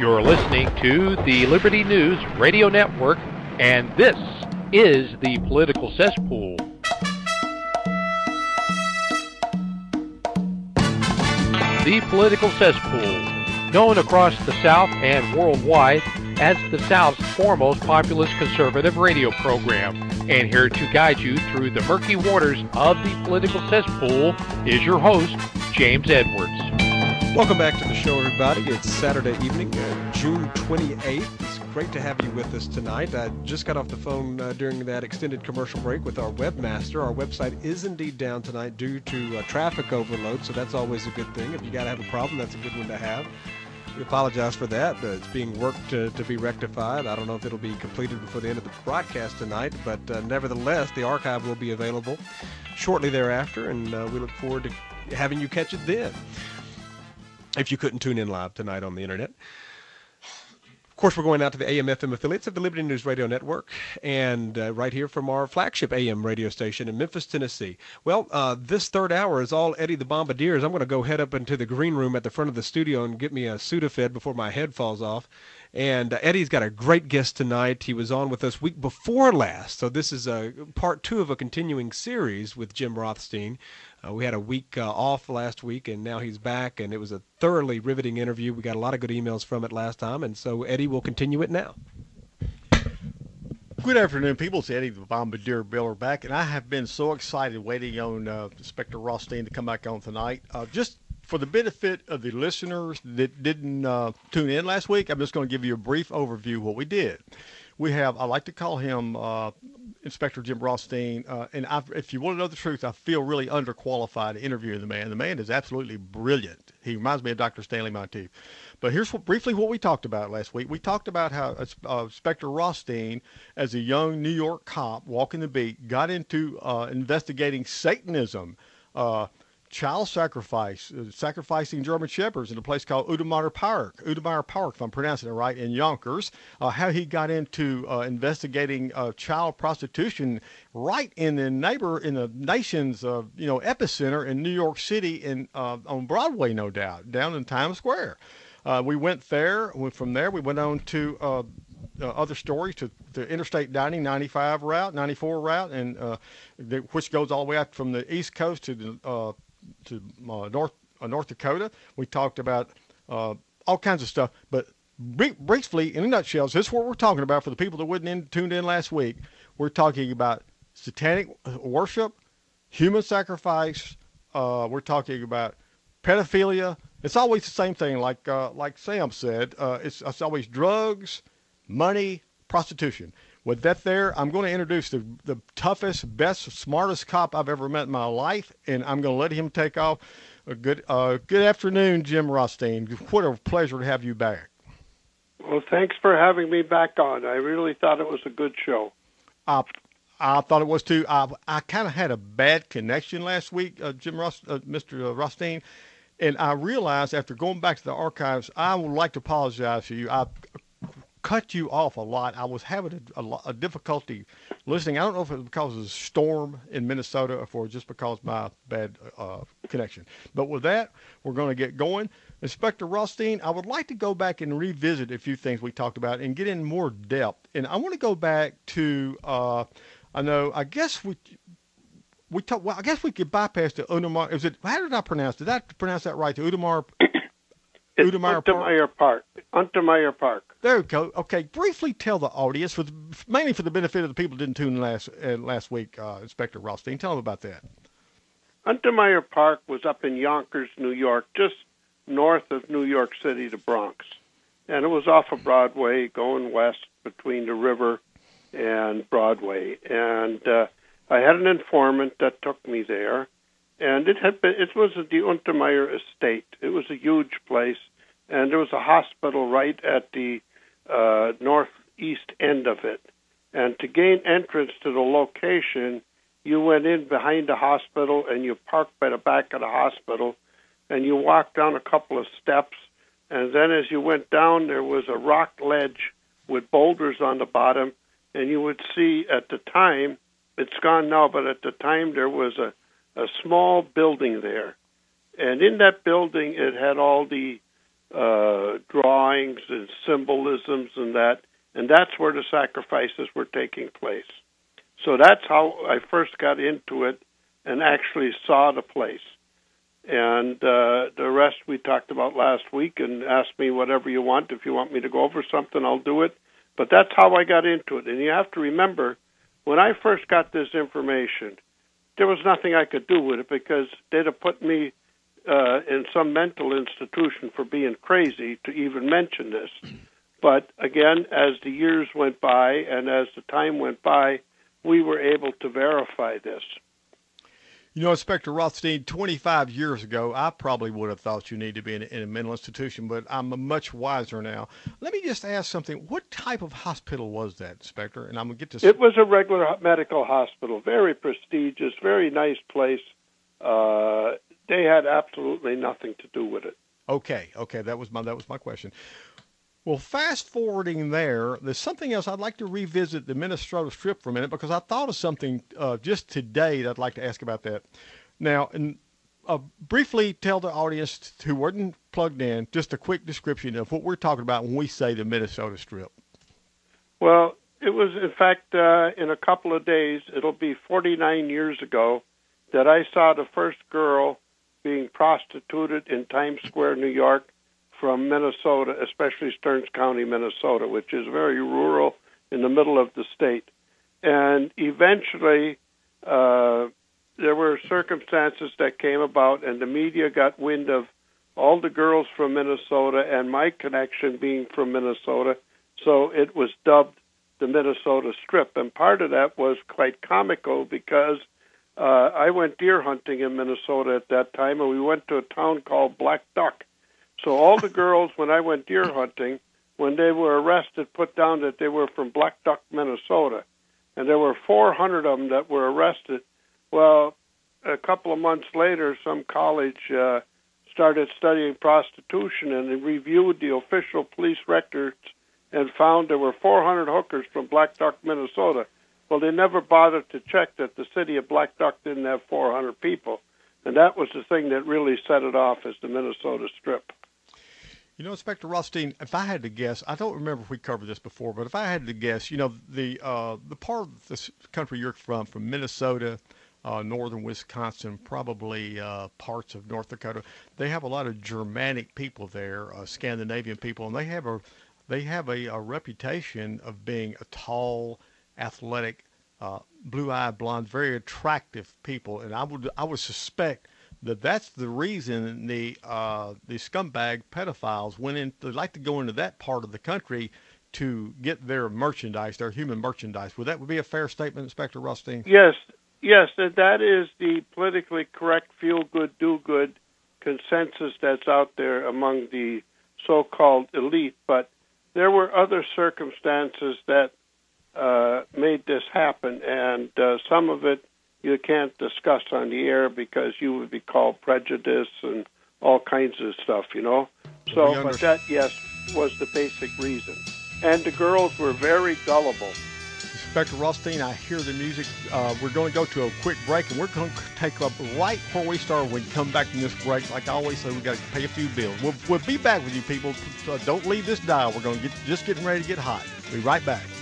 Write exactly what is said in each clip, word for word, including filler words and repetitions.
You're listening to the Liberty News Radio Network, and this is the Political Cesspool. The Political Cesspool, known across the South and worldwide as the South's foremost populist conservative radio program. And here to guide you through the murky waters of the Political Cesspool is your host, James Edwards. Welcome back to the show, everybody. It's Saturday evening, uh, June twenty-eighth. It's great to have you with us tonight. I just got off the phone uh, during that extended commercial break with our webmaster. Our website is indeed down tonight due to uh, traffic overload, so that's always a good thing. If you got to have a problem, that's a good one to have. We apologize for that. Uh, it's being worked to, to be rectified. I don't know if it'll be completed before the end of the broadcast tonight, but uh, nevertheless, the archive will be available shortly thereafter, and uh, we look forward to having you catch it then, if you couldn't tune in live tonight on the internet. Of course, we're going out to the A M F M affiliates of the Liberty News Radio Network, and uh, right here from our flagship A M radio station in Memphis, Tennessee. Well, uh, this third hour is all Eddie the Bombardiers. I'm going to go head up into the green room at the front of the studio and get me a Sudafed before my head falls off. And uh, Eddie's got a great guest tonight. He was on with us week before last, so this is a part two of a continuing series with Jim Rothstein. Uh, we had a week uh, off last week, and now he's back, and it was a thoroughly riveting interview. We got a lot of good emails from it last time, and so Eddie will continue it now. Good afternoon, people. It's Eddie the Bombardier Biller back, and I have been so excited waiting on uh, Inspector Rothstein to come back on tonight. Uh, just for the benefit of the listeners that didn't uh, tune in last week, I'm just going to give you a brief overview of what we did. We have, I like to call him uh, Inspector Jim Rothstein, uh, and I've, if you want to know the truth, I feel really underqualified to interview the man. The man is absolutely brilliant. He reminds me of Doctor Stanley Monteith. But here's what, briefly what we talked about last week. We talked about how uh, Inspector Rothstein, as a young New York cop walking the beat, got into uh, investigating Satanism, uh, child sacrifice, uh, sacrificing German shepherds in a place called Udemeyer Park, Udemeyer Park, if I'm pronouncing it right, in Yonkers. Uh, how he got into uh, investigating uh, child prostitution right in the neighbor, in the nation's uh, you know epicenter in New York City, in uh, on Broadway, no doubt, down in Times Square. Uh, we went there. From there, we went on to uh, uh, other stories, to the Interstate ninety-five route, ninety-four route, and uh, the, which goes all the way out from the East Coast to the uh, to uh, North uh, North Dakota. We talked about uh, all kinds of stuff, but brief, briefly, in a nutshell, this is what we're talking about for the people that wouldn't in, tuned in last week. We're talking about satanic worship, human sacrifice. Uh, we're talking about pedophilia. It's always the same thing, like uh, like Sam said. Uh, it's, it's always drugs, money, prostitution. With that there, I'm going to introduce the, the toughest, best, smartest cop I've ever met in my life, and I'm going to let him take off. A good uh, good afternoon, Jim Rothstein. What a pleasure to have you back. Well, thanks for having me back on. I really thought it was a good show. Uh, I thought it was too. I, I kind of had a bad connection last week, uh, Jim Roth, uh, Mister Rothstein, and I realized after going back to the archives, I would like to apologize to you. I cut you off a lot. I was having a, a, a difficulty listening. I don't know if it was because of the storm in Minnesota or for just because of my bad uh, connection. But with that, we're going to get going. Inspector Rothstein, I would like to go back and revisit a few things we talked about and get in more depth. And I want to go back to, uh, I know, I guess we, we talk, well, I guess we could bypass the Udemeyer. Is it, how did I pronounce it? Did I pronounce that right? The Udemeyer It's Udemeyer Park. Park. Untermeyer Park. There we go. Okay, briefly tell the audience, for the, mainly for the benefit of the people who didn't tune in last uh, last week, uh, Inspector Rothstein, tell them about that. Untermeyer Park was up in Yonkers, New York, just north of New York City, the Bronx. And it was off of Broadway, going west between the river and Broadway. And uh, I had an informant that took me there. And it had been, it was the Untermeyer estate. It was a huge place, and there was a hospital right at the uh, northeast end of it. And to gain entrance to the location, you went in behind the hospital, and you parked by the back of the hospital, and you walked down a couple of steps, and then as you went down, there was a rock ledge with boulders on the bottom, and you would see at the time, it's gone now, but at the time there was a a small building there. And in that building, it had all the uh, drawings and symbolisms and that, and that's where the sacrifices were taking place. So that's how I first got into it and actually saw the place. And uh, the rest we talked about last week, and ask me whatever you want. If you want me to go over something, I'll do it. But that's how I got into it. And you have to remember, when I first got this information, there was nothing I could do with it because they'd have put me uh, in some mental institution for being crazy to even mention this. But again, as the years went by and as the time went by, we were able to verify this. You know, Inspector Rothstein, twenty-five years ago, I probably would have thought you need to be in a, in a mental institution, but I'm much wiser now. Let me just ask something. What type of hospital was that, Inspector? And I'm going to get to... It was a regular medical hospital, very prestigious, very nice place. Uh, they had absolutely nothing to do with it. Okay, okay, that was my that was my question. Well, fast forwarding there, there's something else. I'd like to revisit the Minnesota Strip for a minute because I thought of something uh, just today that I'd like to ask about that. Now, and uh, briefly tell the audience who weren't plugged in just a quick description of what we're talking about when we say the Minnesota Strip. Well, it was, in fact, uh, in a couple of days, it'll be forty-nine years ago that I saw the first girl being prostituted in Times Square, New York, from Minnesota, especially Stearns County, Minnesota, which is very rural in the middle of the state. And eventually, uh, there were circumstances that came about, and the media got wind of all the girls from Minnesota and my connection being from Minnesota, so it was dubbed the Minnesota Strip. And part of that was quite comical because uh, I went deer hunting in Minnesota at that time, and we went to a town called Black Duck. So all the girls, when I went deer hunting, when they were arrested, put down that they were from Black Duck, Minnesota. And there were four hundred of them that were arrested. Well, a couple of months later, some college uh, started studying prostitution, and they reviewed the official police records and found there were four hundred hookers from Black Duck, Minnesota. Well, they never bothered to check that the city of Black Duck didn't have four hundred people. And that was the thing that really set it off as the Minnesota Strip. You know, Inspector Rothstein, if I had to guess, I don't remember if we covered this before, but if I had to guess, you know, the uh, the part of this country you're from, from Minnesota, uh, northern Wisconsin, probably uh, parts of North Dakota, they have a lot of Germanic people there, uh, Scandinavian people, and they have a they have a, a reputation of being a tall, athletic, uh, blue-eyed, blonde, very attractive people, and I would I would suspect that that's the reason the uh, the scumbag pedophiles went in. They like to go into that part of the country to get their merchandise, their human merchandise. Would that be a fair statement, Inspector Rothstein? Yes, yes, that is the politically correct, feel-good, do-good consensus that's out there among the so-called elite. But there were other circumstances that uh, made this happen, and uh, some of it you can't discuss on the air because you would be called prejudice and all kinds of stuff, you know. So, but that, yes, was the basic reason. And the girls were very gullible. Inspector Rothstein, I hear the music. Uh, we're going to go to a quick break, and we're going to take up right where we started when we come back from this break. Like I always say, we've got to pay a few bills. We'll, we'll be back with you people. So don't leave this dial. We're going to get just getting ready to get hot. We'll be right back.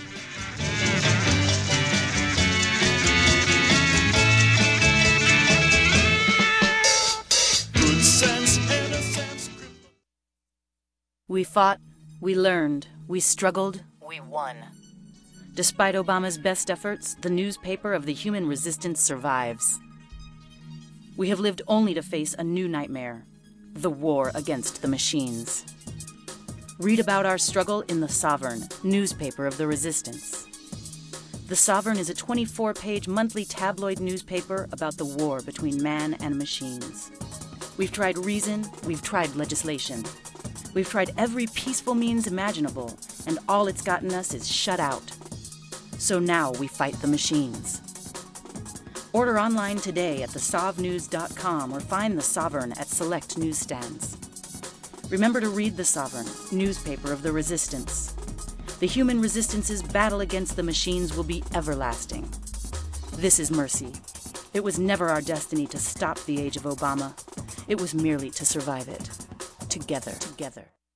We fought, we learned, we struggled, we won. Despite Obama's best efforts, the newspaper of the human resistance survives. We have lived only to face a new nightmare, the war against the machines. Read about our struggle in The Sovereign, newspaper of the resistance. The Sovereign is a twenty-four page monthly tabloid newspaper about the war between man and machines. We've tried reason, we've tried legislation. We've tried every peaceful means imaginable, and all it's gotten us is shut out. So now we fight the machines. Order online today at the sov news dot com or find The Sovereign at select newsstands. Remember to read The Sovereign, newspaper of the resistance. The human resistance's battle against the machines will be everlasting. This is mercy. It was never our destiny to stop the age of Obama. It was merely to survive it. Together, together.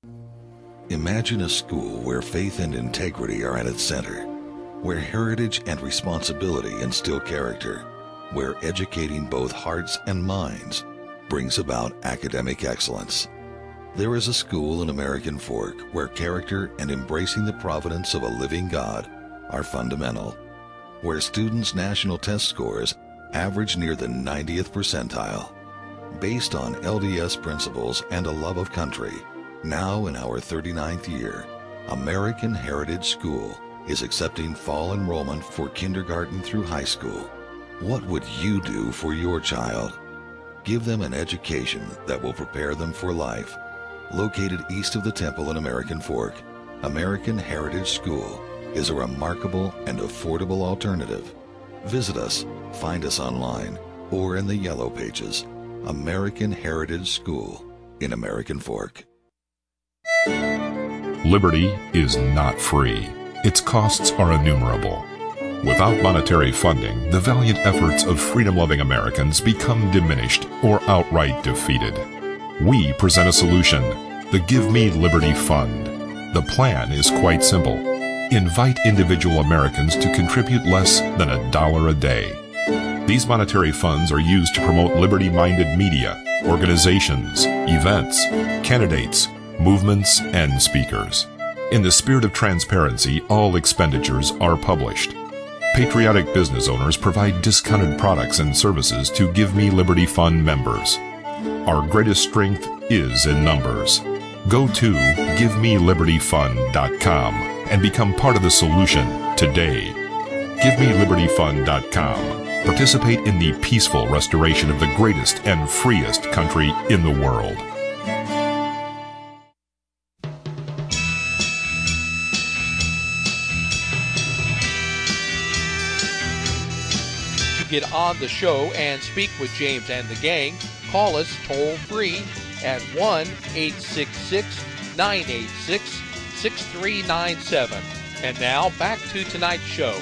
Imagine a school where faith and integrity are at its center, where heritage and responsibility instill character, where educating both hearts and minds brings about academic excellence. There is a school in American Fork where character and embracing the providence of a living God are fundamental, where students' national test scores average near the ninetieth percentile. Based on L D S principles and a love of country, now in our thirty-ninth year, American Heritage School is accepting fall enrollment for kindergarten through high school. What would you do for your child? Give them an education that will prepare them for life. Located east of the temple in American Fork, American Heritage School is a remarkable and affordable alternative. Visit us, find us online, or in the Yellow Pages. American Heritage School in American Fork. Liberty is not free. Its costs are innumerable. Without monetary funding, the valiant efforts of freedom-loving Americans become diminished or outright defeated. We present a solution, the Give Me Liberty Fund. The plan is quite simple. Invite individual Americans to contribute less than a dollar a day. These monetary funds are used to promote liberty-minded media, organizations, events, candidates, movements, and speakers. In the spirit of transparency, all expenditures are published. Patriotic business owners provide discounted products and services to Give Me Liberty Fund members. Our greatest strength is in numbers. Go to give me liberty fund dot com and become part of the solution today. give me liberty fund dot com. Participate in the peaceful restoration of the greatest and freest country in the world. To get on the show and speak with James and the gang, call us toll free at one eight six six, nine eight six, six three nine seven. And now back to tonight's show.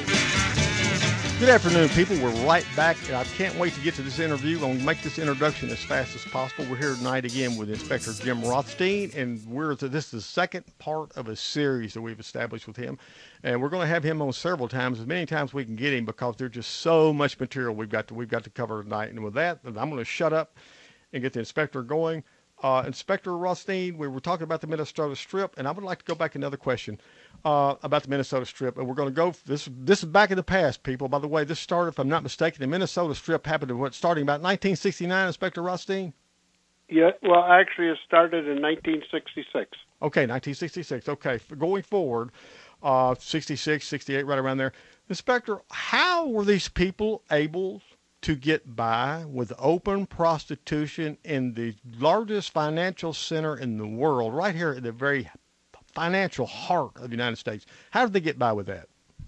Good afternoon, people. We're right back. I can't wait to get to this interview. I'm going to make this introduction as fast as possible. We're here tonight again with Inspector Jim Rothstein, and we're to, this is the second part of a series that we've established with him. And we're going to have him on several times, as many times we can get him, because there's just so much material we've got to we've got to cover tonight. And with that, I'm going to shut up and get the inspector going. Uh, Inspector Rothstein, we were talking about the Minnesota Strip, and I would like to go back another question uh, about the Minnesota Strip. And we're going to go, this this is back in the past, people. By the way, this started, if I'm not mistaken, the Minnesota Strip happened to what, starting about nineteen sixty-nine, Inspector Rothstein? Yeah, well, actually, it started in nineteen sixty-six. Okay, nineteen sixty-six. Okay, going forward, uh, sixty-six, sixty-eight, right around there. Inspector, how were these people able to get by with open prostitution in the largest financial center in the world, right here at the very financial heart of the United States? How did they get by with that?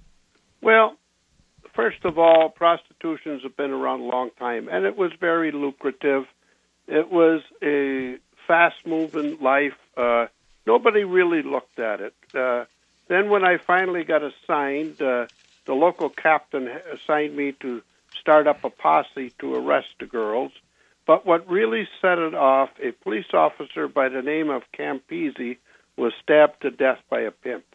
Well, first of all, prostitutions have been around a long time, and it was very lucrative. It was a fast-moving life. Uh, nobody really looked at it. Uh, then when I finally got assigned, uh, the local captain assigned me to start up a posse to arrest the girls. But what really set it off, a police officer by the name of Campisi was stabbed to death by a pimp.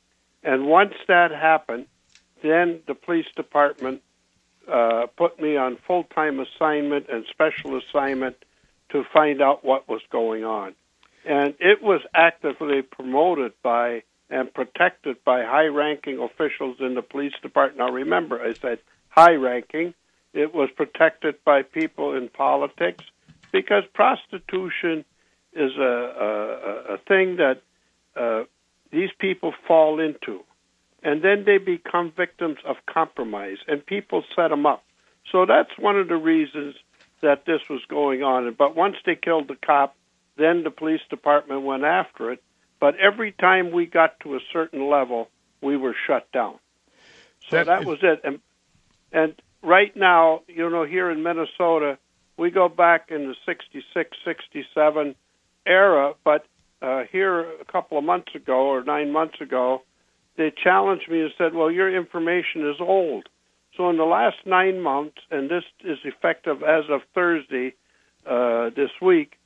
And once that happened, then the police department uh, put me on full-time assignment and special assignment to find out what was going on. And it was actively promoted by and protected by high-ranking officials in the police department. Now, remember, I said high-ranking. It was protected by people in politics because prostitution is a, a, a thing that uh, these people fall into. And then they become victims of compromise, and people set them up. So that's one of the reasons that this was going on. But once they killed the cop, then the police department went after it. But every time we got to a certain level, we were shut down. So that, that is... was it. And, and right now, you know, here in Minnesota, we go back in the sixty-six, sixty-seven era, but uh, here a couple of months ago or nine months ago, they challenged me and said, well, your information is old. So in the last nine months, and this is effective as of Thursday uh, this week,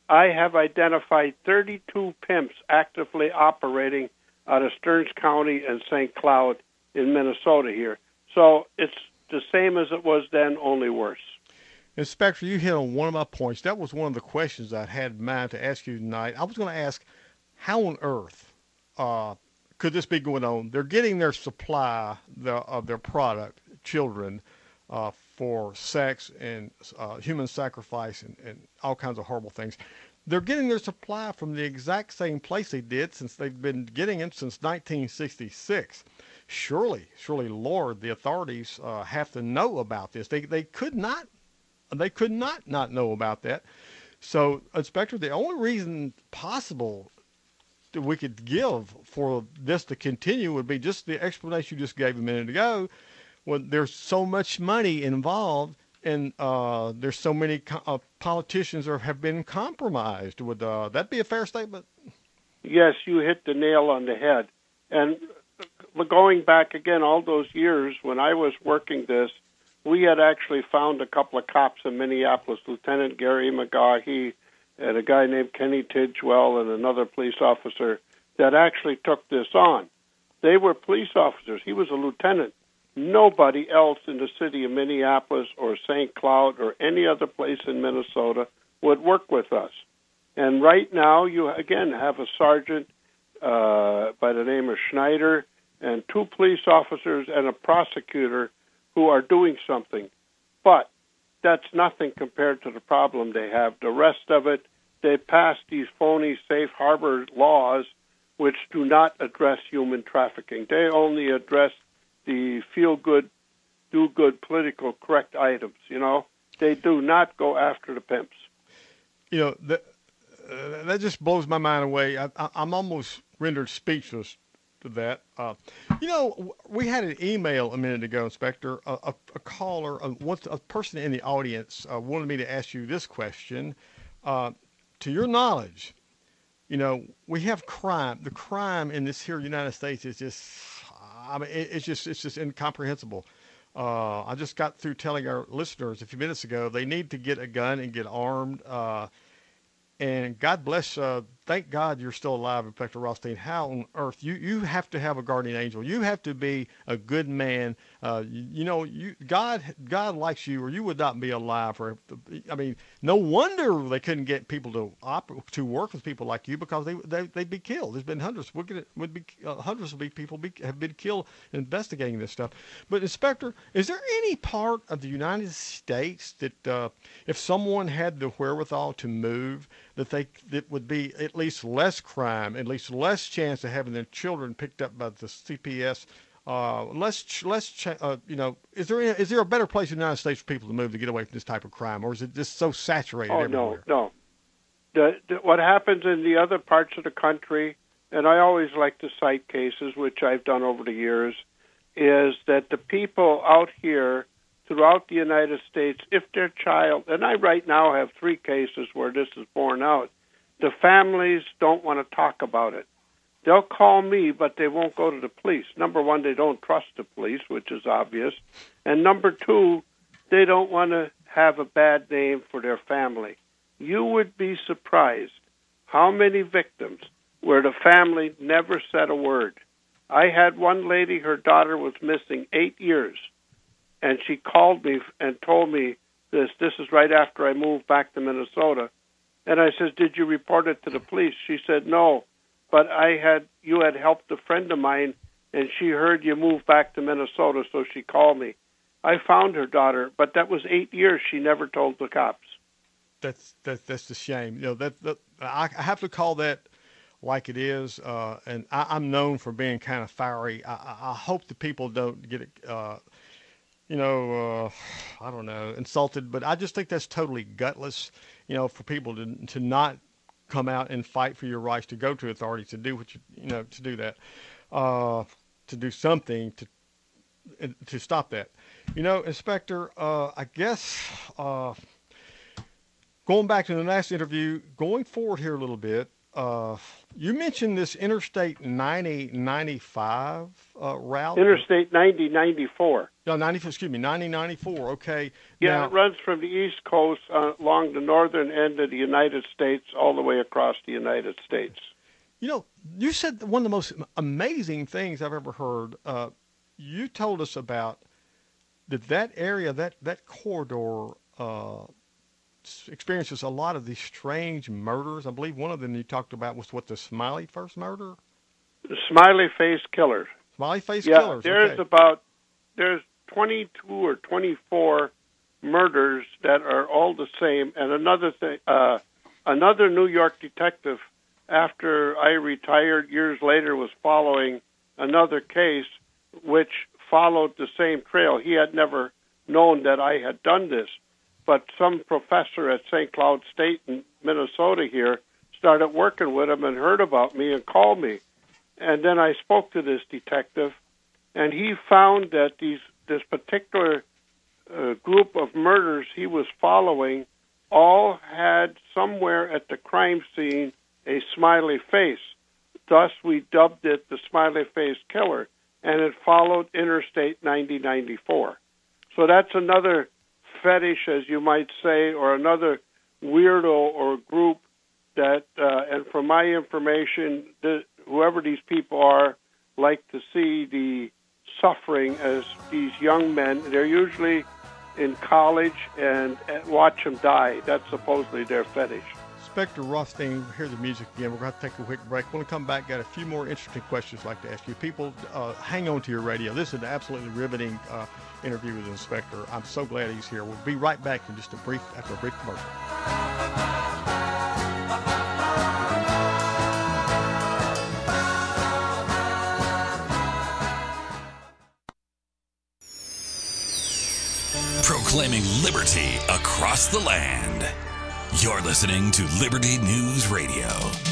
I have identified thirty-two pimps actively operating out of Stearns County and Saint Cloud in Minnesota here. So it's the same as it was then, only worse. Inspector, you hit on one of my points. That was one of the questions I had in mind to ask you tonight. I was going to ask, how on earth uh, could this be going on? They're getting their supply the, of their product, children, uh, for sex and uh, human sacrifice and, and all kinds of horrible things. They're getting their supply from the exact same place they did since they've been getting it since nineteen sixty-six. Surely, surely, Lord, the authorities uh, have to know about this. They they could not, they could not not know about that. So, Inspector, the only reason possible that we could give for this to continue would be just the explanation you just gave a minute ago. When there's so much money involved, and uh, there's so many co- uh, politicians are, have been compromised. Would uh, that be a fair statement? Yes, you hit the nail on the head. And going back again all those years when I was working this, we had actually found a couple of cops in Minneapolis, Lieutenant Gary McGahee and a guy named Kenny Tidgewell and another police officer that actually took this on. They were police officers. He was a lieutenant. Nobody else in the city of Minneapolis or Saint Cloud or any other place in Minnesota would work with us. And right now you, again, have a sergeant uh, by the name of Schneider and two police officers and a prosecutor who are doing something. But that's nothing compared to the problem they have. The rest of it, they passed these phony safe harbor laws which do not address human trafficking. They only address the feel-good, do-good, political correct items, you know. They do not go after the pimps. You know, that, uh, that just blows my mind away. I, I, I'm almost rendered speechless to that. Uh, you know, we had an email a minute ago, Inspector. A, a, a caller, a, a person in the audience uh, wanted me to ask you this question. Uh, to your knowledge, you know, we have crime. The crime in this here United States is just... I mean, it, it's just it's just incomprehensible. Uh, I just got through telling our listeners a few minutes ago they need to get a gun and get armed. Uh, and God bless. Uh, thank God you're still alive, Inspector Rothstein. How on earth you you have to have a guardian angel? You have to be a good man. Uh, you, you know, you God God likes you, or you would not be alive. Or I mean, no wonder they couldn't get people to op- to work with people like you because they they they'd be killed. There's been hundreds would would be uh, hundreds of people be, have been killed investigating this stuff. But Inspector, is there any part of the United States that uh, if someone had the wherewithal to move, that they that would be at least less crime, at least less chance of having their children picked up by the C P S, uh, less less uh, you know, is there is there a better place in the United States for people to move to get away from this type of crime, or is it just so saturated oh, everywhere? no, no. The, the, what happens in the other parts of the country, and I always like to cite cases, which I've done over the years, is that the people out here throughout the United States, if their child, and I right now have three cases where this is borne out, the families don't want to talk about it. They'll call me, but they won't go to the police. Number one, they don't trust the police, which is obvious. And number two, they don't want to have a bad name for their family. You would be surprised how many victims where the family never said a word. I had one lady, her daughter was missing eight years. And she called me and told me this. This is right after I moved back to Minnesota. And I said, did you report it to the police? She said, no, but I had you had helped a friend of mine, and she heard you moved back to Minnesota, so she called me. I found her daughter, but that was eight years she never told the cops. That's that's that's the shame. You know that, that I, I have to call that like it is, uh, and I, I'm known for being kind of fiery. I, I, I hope the people don't get it. Uh, you know, uh, I don't know, insulted, but I just think that's totally gutless, you know, for people to to not come out and fight for your rights, to go to authorities, to do what you, you know, to do that, uh, to do something to to stop that. You know, Inspector, uh, I guess uh, going back to the last interview, going forward here a little bit, uh, you mentioned this Interstate ninety ninety-five uh, route. Interstate ninety ninety-four. No, ninety. Excuse me, ninety ninety-four. Okay. Yeah, now, it runs from the East Coast uh, along the northern end of the United States all the way across the United States. You know, you said one of the most amazing things I've ever heard. Uh, you told us about that that area, that that corridor, uh, experiences a lot of these strange murders. I believe one of them you talked about was what, the Smiley first murder? The Smiley Face Killers. Smiley Face yeah, Killers. there's okay. about there's twenty-two or twenty-four murders that are all the same. And another thing, uh, another New York detective, after I retired years later, was following another case which followed the same trail. He had never known that I had done this, but some professor at Saint Cloud State in Minnesota here started working with him and heard about me and called me. And then I spoke to this detective, and he found that these this particular uh, group of murders he was following all had somewhere at the crime scene a smiley face. Thus, we dubbed it the Smiley Face Killer, and it followed Interstate ninety ninety-four. So that's another fetish, as you might say, or another weirdo or group that, uh, and from my information, the, whoever these people are, like to see the suffering as these young men, they're usually in college, and, and watch them die. That's supposedly their fetish. Inspector Rothstein, hear the music again. We're going to take a quick break. When we come back, got a few more interesting questions I'd like to ask you. People, uh, hang on to your radio. This is an absolutely riveting uh, interview with the inspector. I'm so glad he's here. We'll be right back in just a brief, after a brief commercial. Proclaiming liberty across the land. You're listening to Liberty News Radio.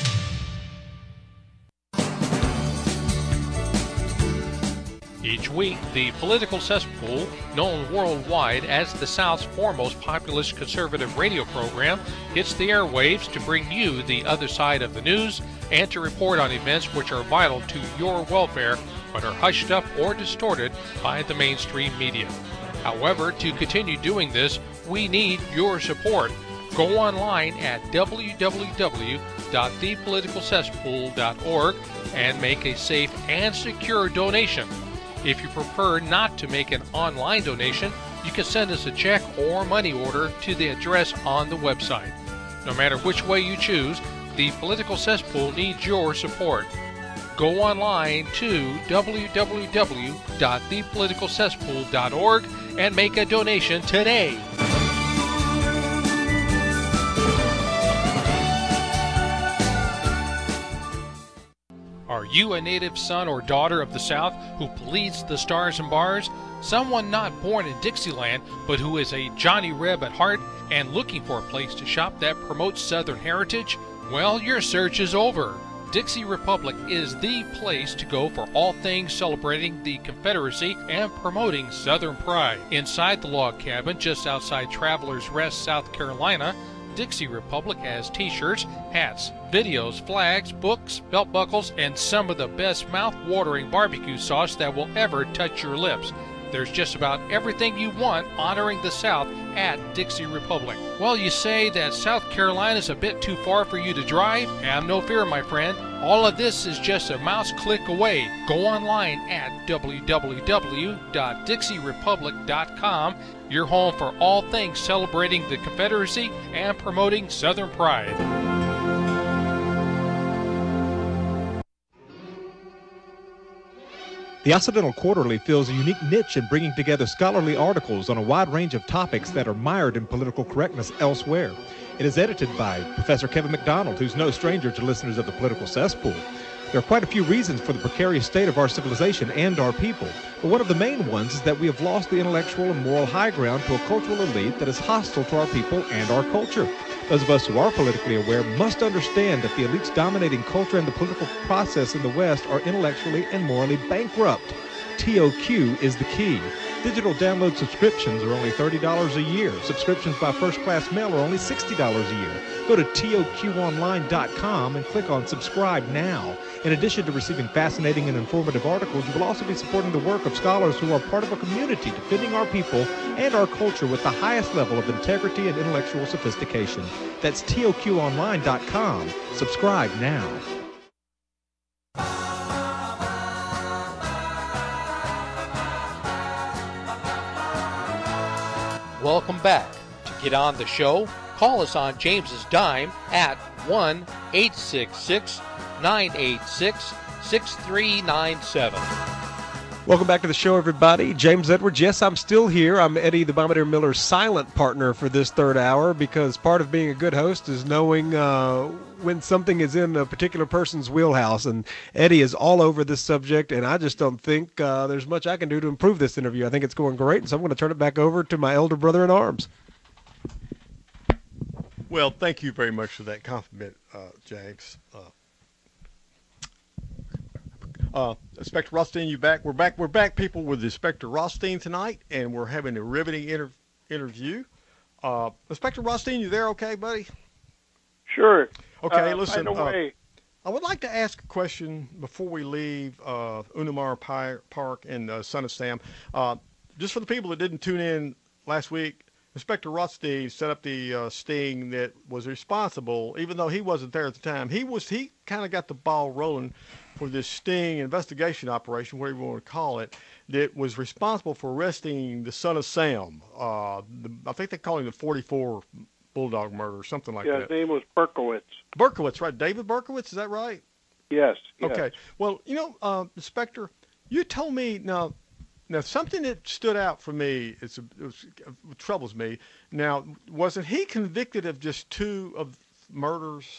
Each week, the political cesspool, known worldwide as the South's foremost populist conservative radio program, hits the airwaves to bring you the other side of the news and to report on events which are vital to your welfare but are hushed up or distorted by the mainstream media. However, to continue doing this, we need your support. Go online at w w w dot the political cesspool dot org and make a safe and secure donation. If you prefer not to make an online donation, you can send us a check or money order to the address on the website. No matter which way you choose, the Political Cesspool needs your support. Go online to w w w dot the political cesspool dot org and make a donation today. Are you a native son or daughter of the South who bleeds the stars and bars? Someone not born in Dixieland, but who is a Johnny Reb at heart and looking for a place to shop that promotes Southern heritage? Well, your search is over. Dixie Republic is the place to go for all things celebrating the Confederacy and promoting Southern pride. Inside the log cabin just outside Travelers Rest, South Carolina, Dixie Republic has t-shirts, hats, videos, flags, books, belt buckles, and some of the best mouth-watering barbecue sauce that will ever touch your lips. There's just about everything you want honoring the South at Dixie Republic. Well, you say that South Carolina's a bit too far for you to drive? Have no fear, my friend. All of this is just a mouse click away. Go online at w w w dot dixie republic dot com, your home for all things celebrating the Confederacy and promoting Southern pride. The Occidental Quarterly fills a unique niche in bringing together scholarly articles on a wide range of topics that are mired in political correctness elsewhere. It is edited by Professor Kevin McDonald, who's no stranger to listeners of the Political Cesspool. There are quite a few reasons for the precarious state of our civilization and our people, but one of the main ones is that we have lost the intellectual and moral high ground to a cultural elite that is hostile to our people and our culture. Those of us who are politically aware must understand that the elites dominating culture and the political process in the West are intellectually and morally bankrupt. T O Q is the key. Digital download subscriptions are only thirty dollars a year. Subscriptions by First Class Mail are only sixty dollars a year. Go to T O Q online dot com and click on Subscribe Now. In addition to receiving fascinating and informative articles, you will also be supporting the work of scholars who are part of a community defending our people and our culture with the highest level of integrity and intellectual sophistication. That's T O Q online dot com. Subscribe now. Welcome back. To get on the show, call us on James's dime at one eight six six, nine eight six, six three nine seven. Welcome back to the show, everybody. James Edwards. Yes, I'm still here. I'm Eddie the Bombardier Miller's silent partner for this third hour, because part of being a good host is knowing uh, when something is in a particular person's wheelhouse. And Eddie is all over this subject, and I just don't think uh, there's much I can do to improve this interview. I think it's going great, and so I'm going to turn it back over to my elder brother in arms. Well, thank you very much for that compliment, uh, James. Uh, Uh, Inspector Rothstein, you back? We're back. We're back, people, with Inspector Rothstein tonight, and we're having a riveting inter- interview. Uh, Inspector Rothstein, you there? Okay, buddy. Sure. Okay. Uh, listen. By the way, uh, I would like to ask a question before we leave uh, Unamara Pi- Park and uh, Son of Sam. Uh, just for the people that didn't tune in last week, Inspector Rothstein set up the uh, sting that was responsible, even though he wasn't there at the time. He was. He kind of got the ball rolling for this sting investigation operation, whatever you want to call it, that was responsible for arresting the Son of Sam. Uh, the, I think they call him the forty-four Bulldog murder or something like yeah, that. His name was Berkowitz. Berkowitz, right? David Berkowitz, is that right? Yes. yes. Okay. Well, you know, uh, Inspector, you told me now. Now, something that stood out for me, it's, it, was, it troubles me. Now, wasn't he convicted of just two of murders?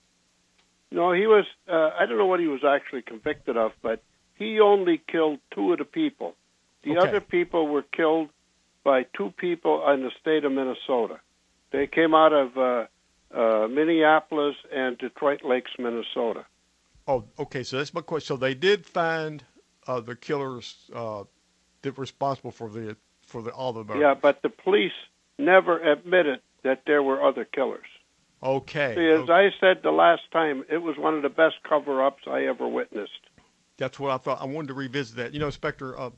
No, he was, uh, I don't know what he was actually convicted of, but he only killed two of the people. The Okay. other people were killed by two people in the state of Minnesota. They came out of uh, uh, Minneapolis and Detroit Lakes, Minnesota. Oh, okay. So that's my question. So they did find uh, the killers uh, that were responsible for the for the all the murders. Yeah, but the police never admitted that there were other killers. Okay. See, as okay. I said the last time, it was one of the best cover-ups I ever witnessed. That's what I thought. I wanted to revisit that. You know, Inspector, uh,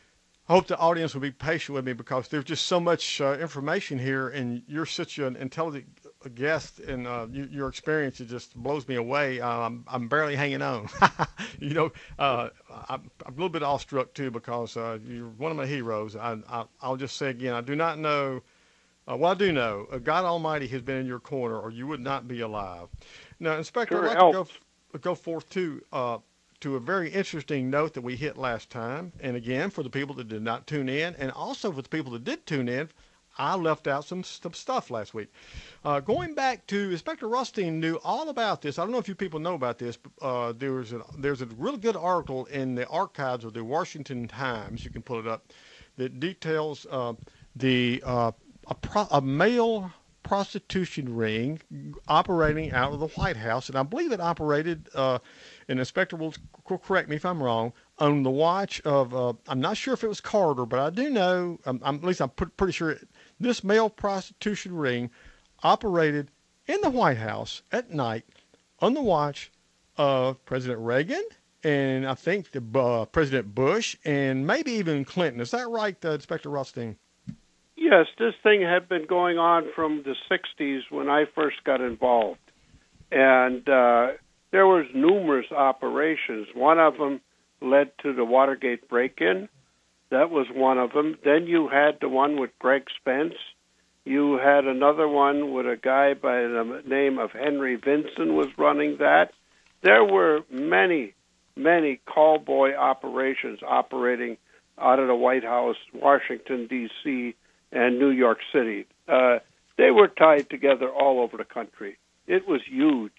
I hope the audience will be patient with me, because there's just so much uh, information here, and you're such an intelligent guest, and uh, you, your experience, it just blows me away. Uh, I'm, I'm barely hanging on. you know, uh, I'm, I'm a little bit awestruck, too, because uh, you're one of my heroes. I, I, I'll just say again, I do not know. Uh, well, I do know. Uh, God Almighty has been in your corner, or you would not be alive. Now, Inspector, Sure I'd like helps. to go, go forth, too, uh, to a very interesting note that we hit last time. And again, for the people that did not tune in, and also for the people that did tune in, I left out some, some stuff last week. Uh, going back to Inspector Rothstein knew all about this. I don't know if you people know about this, but uh, there was a, there's a really good article in the archives of the Washington Times, you can pull it up, that details uh, the uh, a, pro, a male prostitution ring operating out of the White House, and I believe it operated, uh, and Inspector will correct me if I'm wrong, on the watch of, uh, I'm not sure if it was Carter, but I do know, um, I'm, at least I'm pretty sure it, this male prostitution ring operated in the White House at night on the watch of President Reagan, and I think the, uh, President Bush, and maybe even Clinton. Is that right, uh, Inspector Rothstein? Yes, this thing had been going on from the sixties when I first got involved. And uh, there was numerous operations. One of them led to the Watergate break-in. That was one of them. Then you had the one with Greg Spence. You had another one with a guy by the name of Henry Vinson was running that. There were many, many callboy operations operating out of the White House, Washington, D C, and New York City. Uh, they were tied together all over the country. It was huge.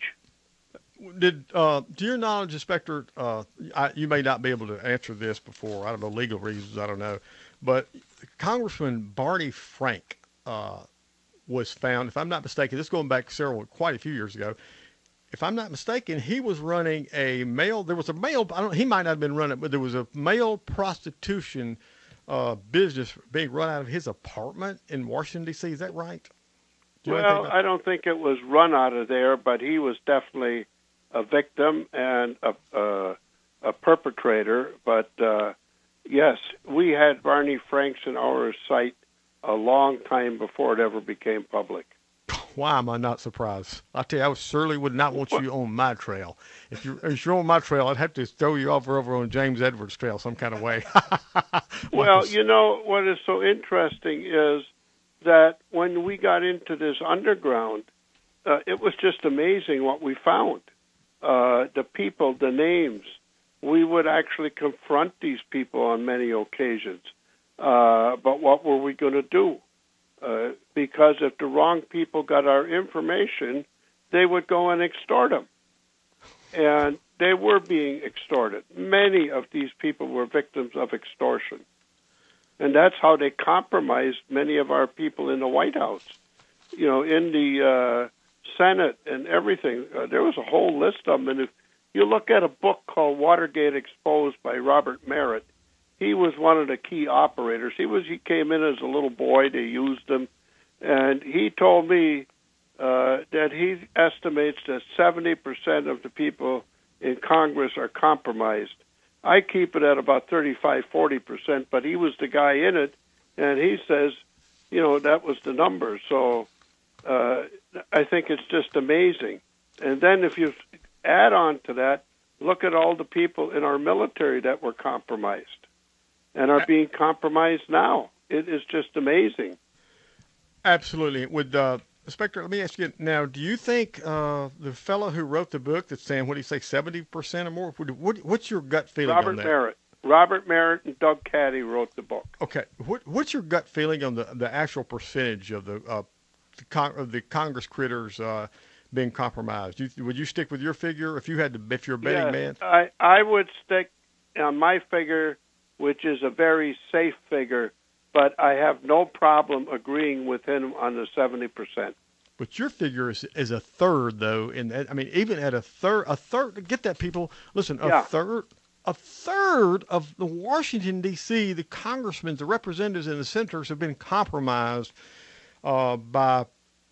Did, uh, to your knowledge, Inspector, uh, I, you may not be able to answer this before, I don't know, legal reasons, I don't know, but Congressman Barney Frank uh, was found, if I'm not mistaken, this is going back several, quite a few years ago, if I'm not mistaken, he was running a male, there was a male, I don't, he might not have been running, but there was a male prostitution uh, business being run out of his apartment in Washington, D C. Is that right? Do you know Well, anything about- I don't think it was run out of there, but he was definitely a victim and a, a, a perpetrator. But uh, yes, we had Barney Franks in our sight a long time before it ever became public. Why am I not surprised? I tell you, I certainly would not want you on my trail. If you're, if you're on my trail, I'd have to throw you off over on James Edwards' trail some kind of way. Well, you know, what is so interesting is that when we got into this underground, uh, it was just amazing what we found. Uh, the people, the names. We would actually confront these people on many occasions. Uh, but what were we going to do? Uh, because if the wrong people got our information, they would go and extort them. And they were being extorted. Many of these people were victims of extortion. And that's how they compromised many of our people in the White House. You know, in the uh, Senate and everything. Uh, there was a whole list of them. And if you look at a book called Watergate Exposed by Robert Merritt, he was one of the key operators. He was. He came in as a little boy. They used him. And he told me uh, that he estimates that seventy percent of the people in Congress are compromised. I keep it at about thirty-five, forty percent, but he was the guy in it, and he says, you know, that was the number. So uh, I think it's just amazing. And then if you add on to that, look at all the people in our military that were compromised and are being compromised now. It is just amazing. Absolutely. With uh, Inspector, let me ask you now, do you think uh, the fellow who wrote the book that's saying, what do you say, seventy percent or more? What, what's your gut feeling Robert on that? Merritt. Robert Merritt and Doug Caddy wrote the book. Okay. What, what's your gut feeling on the, the actual percentage of the, uh, the, con- of the Congress critters uh, being compromised? You, would you stick with your figure if you had to, if you're a betting Yes, man? I, I would stick on my figure, which is a very safe figure, but I have no problem agreeing with him on the seventy percent. But your figure is, is a third, though. And I mean, even at a third, a third, get that, people. Listen, a Yeah. third, a third of the Washington, D C, the congressmen, the representatives, and the senators have been compromised uh, by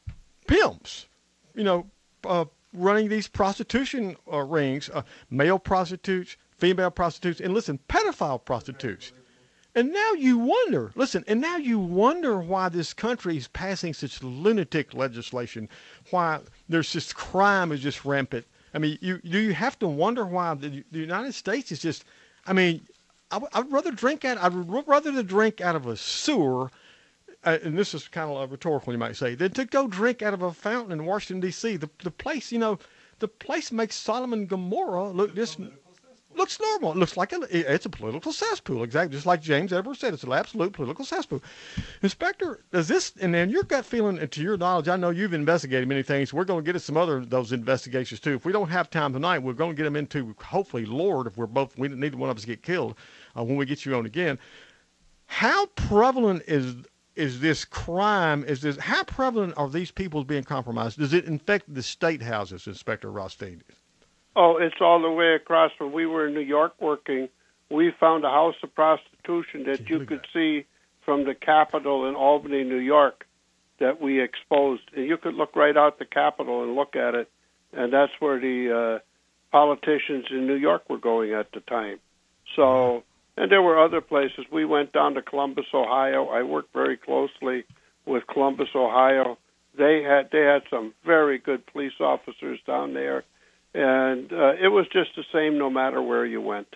pimps, you know, uh, running these prostitution uh, rings, uh, male prostitutes, female prostitutes, and listen, pedophile prostitutes. And now you wonder, listen, and now you wonder why this country is passing such lunatic legislation, why there's this crime is just rampant. I mean, you do you have to wonder why the, the United States is just, I mean, I, w- I'd rather drink out, I'd r- rather to drink out of a sewer, uh, and this is kind of rhetorical, you might say, than to go drink out of a fountain in Washington, D C. The, the place, you know, the place makes Sodom and Gomorrah look just... looks normal. It looks like a, it's a political cesspool, exactly, just like James Edwards said. It's an absolute political cesspool. Inspector, does this, and then your gut feeling, and to your knowledge, I know you've investigated many things. We're going to get into some other of those investigations, too. If we don't have time tonight, we're going to get them into, hopefully, Lord, if we're both, we neither one of us get killed uh, when we get you on again. How prevalent is is this crime? Is this, how prevalent are these people being compromised? Does it infect the state houses, Inspector Rothstein? Oh, it's all the way across. When we were in New York working, we found a house of prostitution that you could see from the Capitol in Albany, New York, that we exposed. And you could look right out the Capitol and look at it, and that's where the uh, politicians in New York were going at the time. So, and there were other places. We went down to Columbus, Ohio. I worked very closely with Columbus, Ohio. They had they had some very good police officers down there. And uh, it was just the same no matter where you went.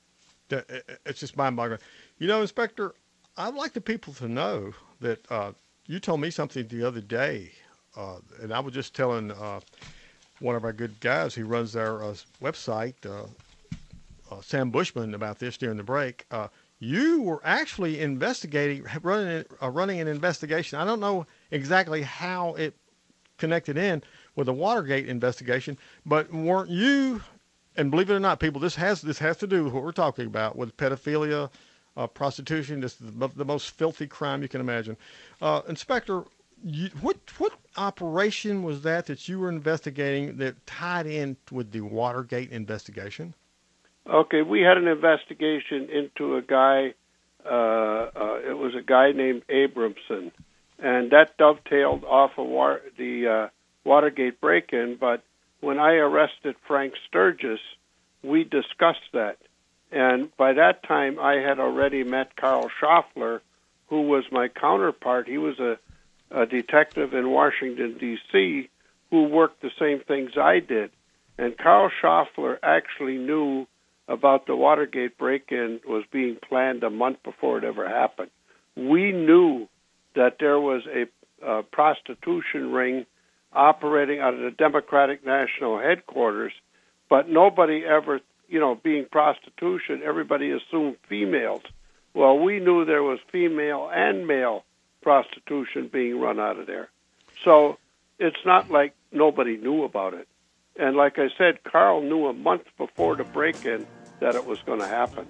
It's just mind-boggling. You know, Inspector, I'd like the people to know that uh, you told me something the other day, uh, and I was just telling uh, one of our good guys who runs our uh, website, uh, uh, Sam Bushman, about this during the break. Uh, you were actually investigating, running, uh, running an investigation. I don't know exactly how it connected in with the Watergate investigation, but weren't you, and believe it or not, people, this has this has to do with what we're talking about, with pedophilia, uh, prostitution, just the, the most filthy crime you can imagine. Uh, Inspector, you, what what operation was that that you were investigating that tied in with the Watergate investigation? Okay, we had an investigation into a guy uh, uh, it was a guy named Abramson, and that dovetailed off of war- the uh, Watergate break-in. But when I arrested Frank Sturgis, we discussed that. And by that time, I had already met Carl Schaffler, who was my counterpart. He was a, a detective in Washington, D C, who worked the same things I did. And Carl Schaffler actually knew about the Watergate break-in was being planned a month before it ever happened. We knew that there was a, a prostitution ring operating out of the Democratic National Headquarters, but nobody ever, you know, being prostitution, everybody assumed females. Well, we knew there was female and male prostitution being run out of there. So it's not like nobody knew about it. And like I said, Carl knew a month before the break-in that it was going to happen.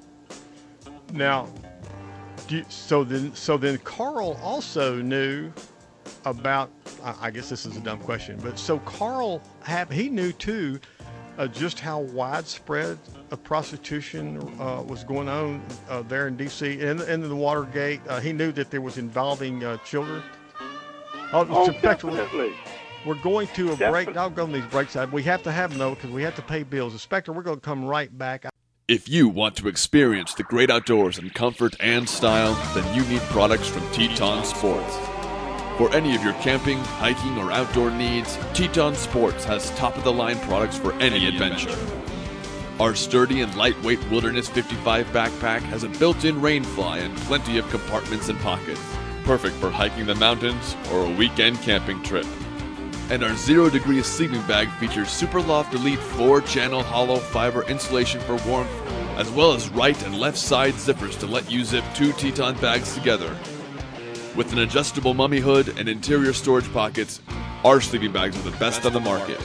Now, do you, so then, so then Carl also knew about. I guess this is a dumb question, but so Carl have he knew too, uh, just how widespread of prostitution uh, was going on uh, there in D C in, in the Watergate. Uh, he knew that there was involving uh, children. Oh, oh in fact, definitely. We're going to a Definitely. break. I'll go on these breaks. We have to have them, though, because we have to pay bills. Inspector, we're going to come right back. If you want to experience the great outdoors in comfort and style, then you need products from Teton Sports. For any of your camping, hiking, or outdoor needs, Teton Sports has top-of-the-line products for any adventure. Our sturdy and lightweight Wilderness fifty-five backpack has a built-in rain fly and plenty of compartments and pockets, perfect for hiking the mountains or a weekend camping trip. And our Zero Degree sleeping bag features Superloft Elite four channel hollow fiber insulation for warmth, as well as right and left side zippers to let you zip two Teton bags together. With an adjustable mummy hood and interior storage pockets, our sleeping bags are the best on the market.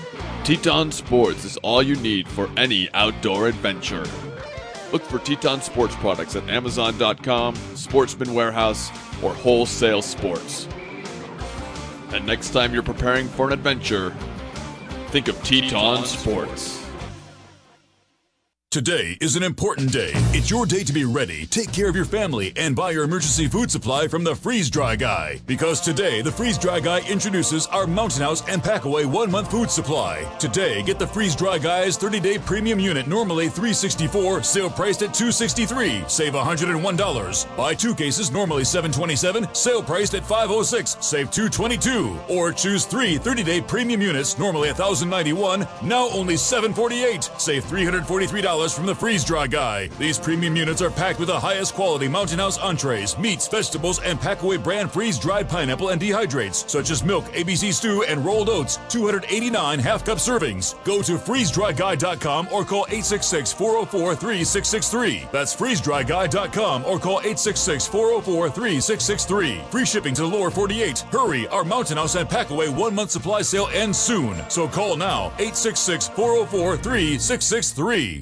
Teton Sports is all you need for any outdoor adventure. Look for Teton Sports products at Amazon dot com, Sportsman Warehouse, or Wholesale Sports. And next time you're preparing for an adventure, think of Teton Sports. Today is an important day. It's your day to be ready, take care of your family, and buy your emergency food supply from the Freeze Dry Guy. Because today, the Freeze Dry Guy introduces our Mountain House and Packaway one-month food supply. Today, get the Freeze Dry Guy's thirty-day premium unit, normally three hundred sixty-four dollars, sale priced at two hundred sixty-three dollars. Save one hundred one dollars. Buy two cases, normally seven hundred twenty-seven dollars, sale priced at five hundred six dollars. Save two hundred twenty-two dollars. Or choose three thirty-day premium units, normally one thousand ninety-one dollars, now only seven hundred forty-eight dollars. Save three hundred forty-three dollars from the Freeze Dry Guy. These premium units are packed with the highest quality Mountain House entrees, meats, vegetables, and Packaway brand freeze-dried pineapple and dehydrates, such as milk, A B C stew, and rolled oats, two hundred eighty-nine half-cup servings. Go to freeze dry guy dot com or call eight six six, four oh four, three six six three. That's freeze dry guy dot com or call eight six six, four oh four, three six six three. Free shipping to the lower forty-eight. Hurry, our Mountain House and Packaway one-month supply sale ends soon. So call now, eight six six, four oh four, three six six three.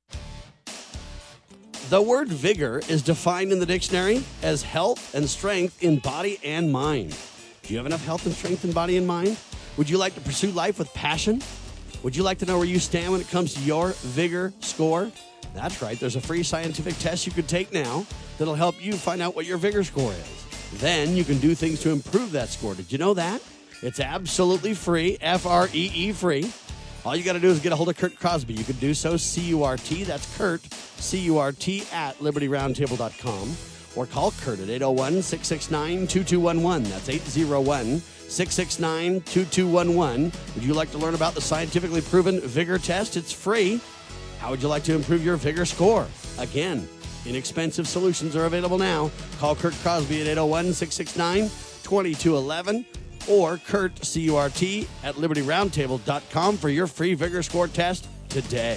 The word vigor is defined in the dictionary as health and strength in body and mind. Do you have enough health and strength in body and mind? Would you like to pursue life with passion? Would you like to know where you stand when it comes to your vigor score? That's right. There's a free scientific test you can take now that'll help you find out what your vigor score is. Then you can do things to improve that score. Did you know that? It's absolutely free, F R E E free. All you got to do is get a hold of Kurt Crosby. You can do so, C U R T, that's Kurt, C U R T, at liberty roundtable dot com. Or call Kurt at eight oh one, six six nine, two two one one. That's eight oh one, six six nine, two two one one. Would you like to learn about the scientifically proven vigor test? It's free. How would you like to improve your vigor score? Again, inexpensive solutions are available now. Call Kurt Crosby at eight oh one, six six nine, two two one one. Or Kurt, C U R T, at liberty roundtable dot com for your free vigor score test today.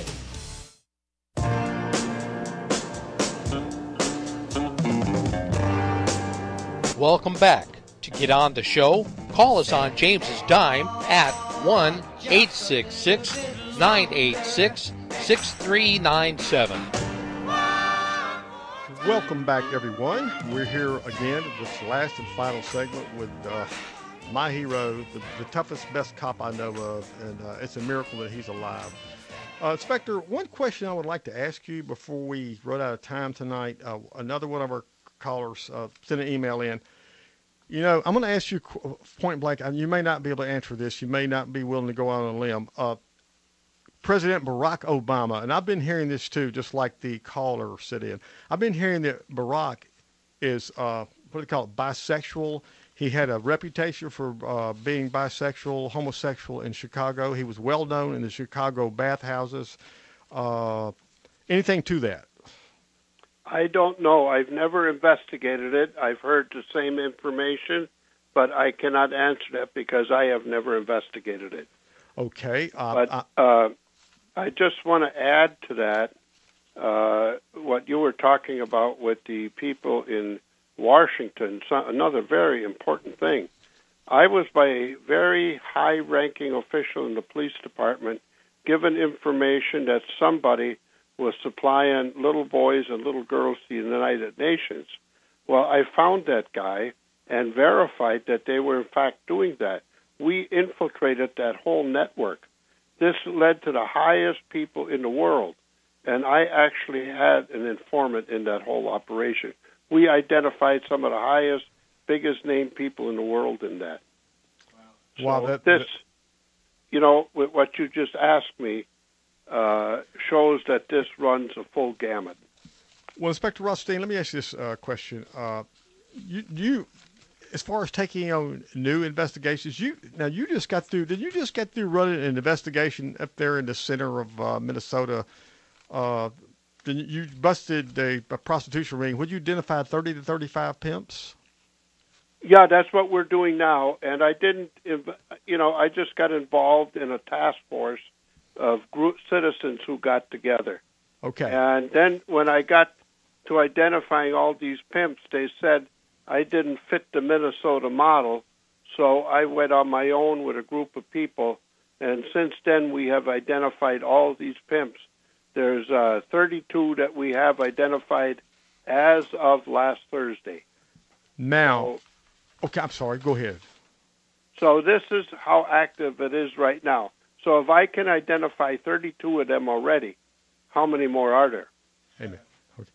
Welcome back. To get on the show, call us on James's dime at one eight six six, nine eight six, six three nine seven. Welcome back, everyone. We're here again at this last and final segment with uh, my hero, the, the toughest, best cop I know of, and uh, it's a miracle that he's alive. Uh, Inspector, one question I would like to ask you before we run out of time tonight. Uh, another one of our callers uh, sent an email in. You know, I'm going to ask you point blank. You may not be able to answer this. You may not be willing to go out on a limb. Uh, President Barack Obama, and I've been hearing this too, just like the caller said in. I've been hearing that Barack is, uh, what do they call it, bisexual. He had a reputation for uh, being bisexual, homosexual in Chicago. He was well known in the Chicago bathhouses. Uh, anything to that? I don't know. I've never investigated it. I've heard the same information, but I cannot answer that because I have never investigated it. Okay. Uh, but uh, uh, I just want to add to that uh, what you were talking about with the people in Washington, so another very important thing. I was by a very high-ranking official in the police department given information that somebody was supplying little boys and little girls to the United Nations. Well, I found that guy and verified that they were, in fact, doing that. We infiltrated that whole network. This led to the highest people in the world, and I actually had an informant in that whole operation. We identified some of the highest, biggest name people in the world in that. Wow. Wow, so that, this, that... you know, with what you just asked me, uh, shows that this runs a full gamut. Well, Inspector Rothstein, let me ask you this uh, question. Uh, you, you, as far as taking on new investigations, you now you just got through. Did you just get through running an investigation up there in the center of uh, Minnesota? Uh, You busted a, a prostitution ring. Would you identify thirty to thirty-five pimps? Yeah, that's what we're doing now. And I didn't, you know, I just got involved in a task force of group citizens who got together. Okay. And then when I got to identifying all these pimps, they said I didn't fit the Minnesota model. So I went on my own with a group of people. And since then, we have identified all these pimps. There's uh, thirty-two that we have identified as of last Thursday. Now, so, okay, I'm sorry. Go ahead. So this is how active it is right now. So if I can identify thirty-two of them already, how many more are there? Amen. Okay.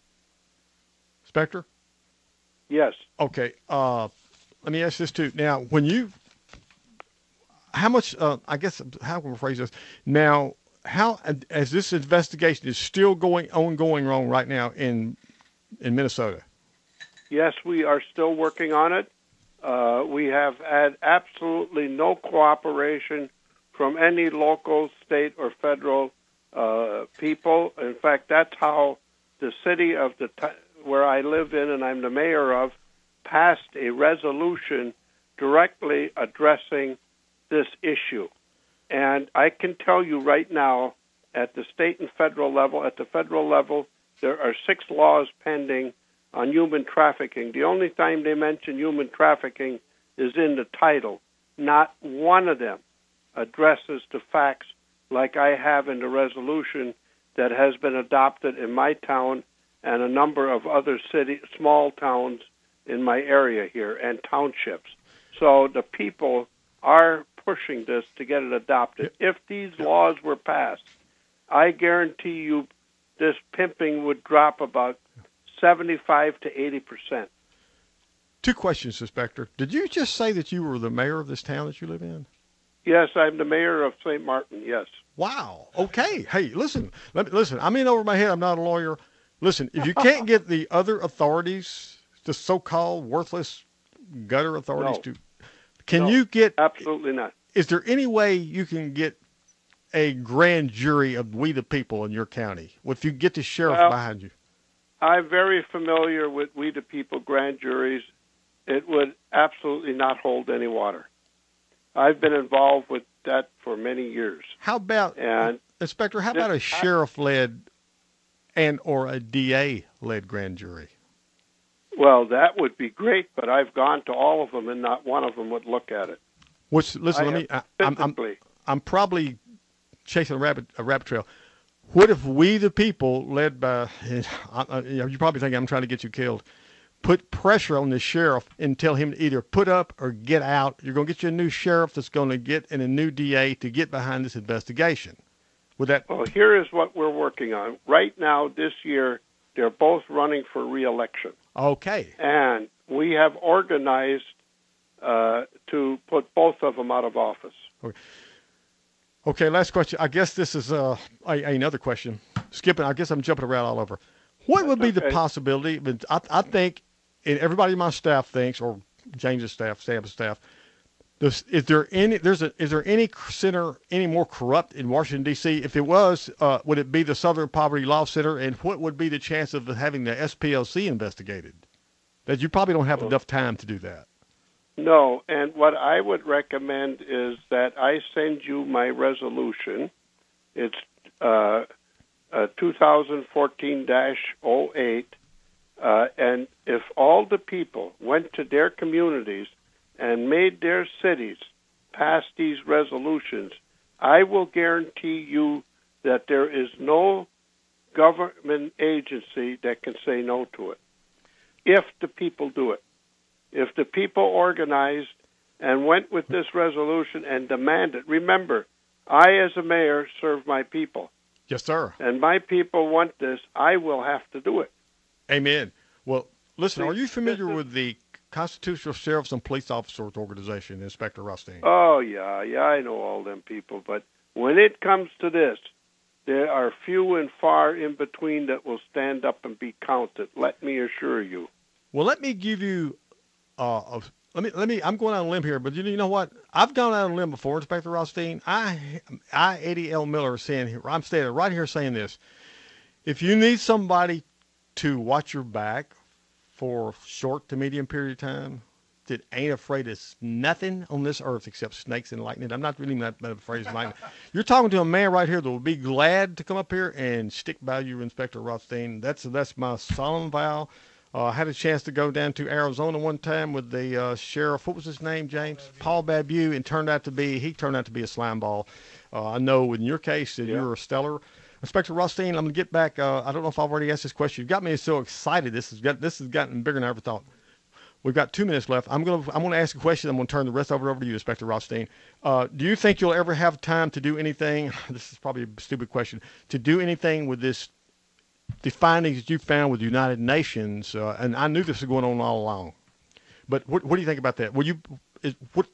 Spectre? Yes. Okay. Uh, let me ask this too. Now, when you, how much, uh, I guess, how can we phrase this? Now, how, as this investigation is still going ongoing wrong right now in in Minnesota? Yes, we are still working on it. Uh, we have had absolutely no cooperation from any local, state, or federal uh, people. In fact, that's how the city of the t- where I live in and I'm the mayor of passed a resolution directly addressing this issue. And I can tell you right now, at the state and federal level, at the federal level, there are six laws pending on human trafficking. The only time they mention human trafficking is in the title. Not one of them addresses the facts like I have in the resolution that has been adopted in my town and a number of other city, small towns in my area here and townships. So the people are pushing this to get it adopted. If these laws were passed, I guarantee you this pimping would drop about seventy-five to eighty percent. Two questions, Inspector. Did you just say that you were the mayor of this town that you live in? Yes, I'm the mayor of Saint Martin, yes. Wow. Okay. Hey, listen, let me, listen, I'm in over my head. I'm not a lawyer. Listen, if you can't get the other authorities, the so-called worthless gutter authorities no. to, can no, you get, absolutely not. Is there any way you can get a grand jury of we the people in your county? If you get the sheriff well, behind you? I'm very familiar with we the people grand juries. It would absolutely not hold any water. I've been involved with that for many years. How about, and Inspector, how about a sheriff-led and or a D A-led grand jury? Well, that would be great, but I've gone to all of them, and not one of them would look at it. Which, listen, I let me. I, I'm, I'm, I'm probably chasing a rabbit, a rabbit trail. What if we, the people, led by, uh, you know, you probably think I'm trying to get you killed, put pressure on the sheriff and tell him to either put up or get out? You're going to get you a new sheriff that's going to get and a new D A to get behind this investigation. Would that? Well, here is what we're working on. Right now, this year, they're both running for re-election. Okay. And we have organized uh, to put both of them out of office. Okay. Okay, last question. I guess this is uh, a, another question. Skipping, I guess I'm jumping around all over. What would be okay. the possibility? I, I think, and everybody in my staff thinks, or James's staff, Sam's staff, Does, is there any? There's a. Is there any center any more corrupt in Washington D C? If it was, uh, would it be the Southern Poverty Law Center? And what would be the chance of having the S P L C investigated? That you probably don't have well, enough time to do that. No, and what I would recommend is that I send you my resolution. It's uh, uh, twenty fourteen dash oh eight, uh, and if all the people went to their communities and made their cities pass these resolutions, I will guarantee you that there is no government agency that can say no to it, if the people do it. If the people organized and went with this resolution and demanded, remember, I as a mayor serve my people. Yes, sir. And my people want this, I will have to do it. Amen. Well, listen, See, are you familiar is, with the Constitutional Sheriffs and Police Officers Organization, Inspector Rothstein? Oh, yeah, yeah, I know all them people. But when it comes to this, there are few and far in between that will stand up and be counted. Let me assure you. Well, let me give you uh, a, let me let me. I'm going out on a limb here, but you, you know what? I've gone out on a limb before, Inspector Rothstein. I, I, Eddie L. Miller, saying here, I'm standing right here saying this: if you need somebody to watch your back for a short to medium period of time, that ain't afraid of nothing on this earth except snakes and lightning. I'm not really that afraid of lightning. You're talking to a man right here that will be glad to come up here and stick by you, Inspector Rothstein. That's that's my solemn vow. Uh, I had a chance to go down to Arizona one time with the uh, sheriff. What was his name, James? Paul Babu, and turned out to be he turned out to be a slime ball. Uh, I know in your case that yeah. you're a stellar. Inspector Rothstein, I'm going to get back. Uh, I don't know if I've already asked this question. You've got me so excited. This has got this has gotten bigger than I ever thought. We've got two minutes left. I'm going to I'm going to ask a question. I'm going to turn the rest over over to you, Inspector Rothstein. Uh, do you think you'll ever have time to do anything? This is probably a stupid question. To do anything with this, the findings that you found with the United Nations? Uh, and I knew this was going on all along. But what what do you think about that? Will you is, what?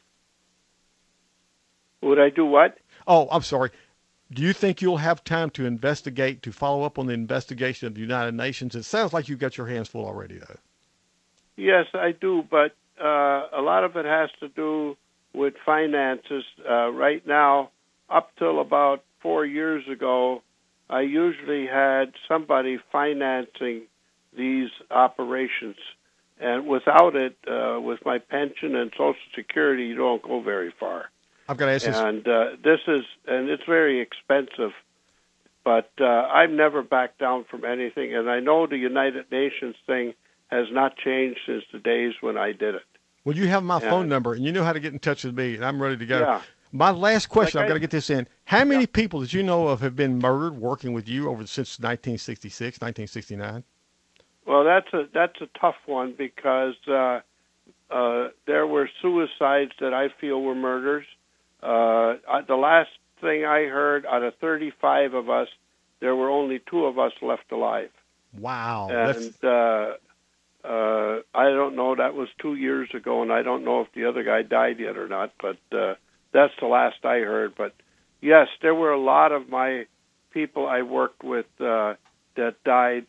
Would I do what? Oh, I'm sorry. Do you think you'll have time to investigate, to follow up on the investigation of the United Nations? It sounds like you've got your hands full already, though. Yes, I do, but uh, a lot of it has to do with finances. Uh, right now, up till about four years ago, I usually had somebody financing these operations. And without it, uh, with my pension and Social Security, you don't go very far. I've got to ask this. And uh, this is, and it's very expensive, but uh, I've never backed down from anything. And I know the United Nations thing has not changed since the days when I did it. Well, you have my and, phone number, and you know how to get in touch with me, and I'm ready to go. Yeah. My last question, like I've got to get this in. How many yeah. people that you know of have been murdered working with you over since nineteen sixty-six, nineteen sixty-nine? Well, that's a that's a tough one because uh, uh, there were suicides that I feel were murders. Uh, the last thing I heard, out of thirty-five of us, there were only two of us left alive. Wow. And uh, uh, I don't know, that was two years ago, and I don't know if the other guy died yet or not, but uh, that's the last I heard. But, yes, there were a lot of my people I worked with uh, that died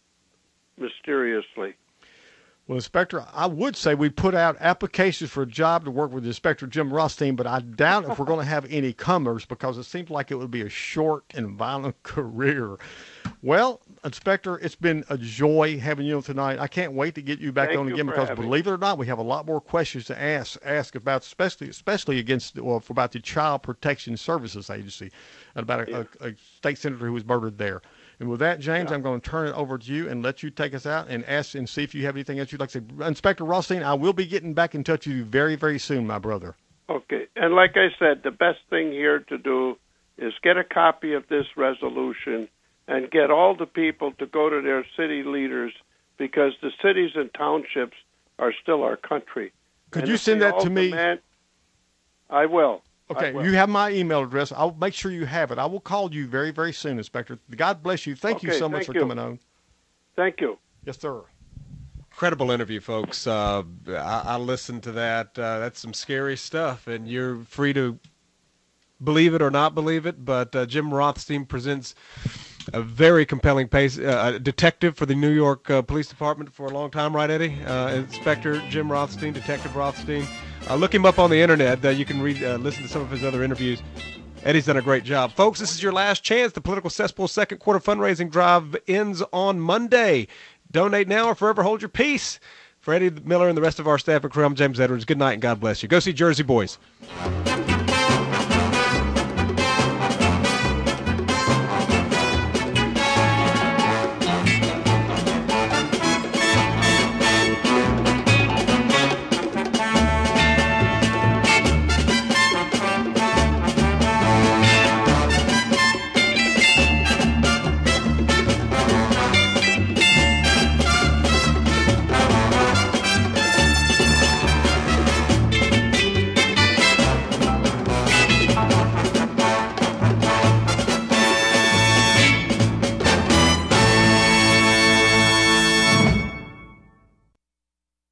mysteriously. Well, Inspector, I would say we put out applications for a job to work with Inspector Jim Rothstein, but I doubt if we're going to have any comers because it seems like it would be a short and violent career. Well, Inspector, it's been a joy having you on tonight. I can't wait to get you back Thank on you again for because, having believe it or not, we have a lot more questions to ask ask about, especially especially against well, about the Child Protection Services Agency, about a, yeah. a, a state senator who was murdered there. And with that, James, yeah. I'm going to turn it over to you and let you take us out and ask and see if you have anything else you'd like to say. Inspector Rothstein, I will be getting back in touch with you very, very soon, my brother. Okay. And like I said, the best thing here to do is get a copy of this resolution and get all the people to go to their city leaders because the cities and townships are still our country. Could and you send that to me? Demand, I will. Okay, you have my email address. I'll make sure you have it. I will call you very, very soon, Inspector. God bless you. Thank okay, you so much thank for you. coming on. Thank you. Yes, sir. Incredible interview, folks. Uh, I, I listened to that. Uh, that's some scary stuff, and you're free to believe it or not believe it, but uh, Jim Rothstein presents a very compelling pace, uh, a detective for the New York uh, Police Department for a long time, right, Eddie? Uh, Inspector Jim Rothstein, Detective Rothstein. Uh, look him up on the internet. Uh, you can read, uh, listen to some of his other interviews. Eddie's done a great job. Folks, this is your last chance. The Political Cesspool second quarter fundraising drive ends on Monday. Donate now or forever hold your peace. For Eddie Miller and the rest of our staff and crew, I'm James Edwards. Good night and God bless you. Go see Jersey Boys.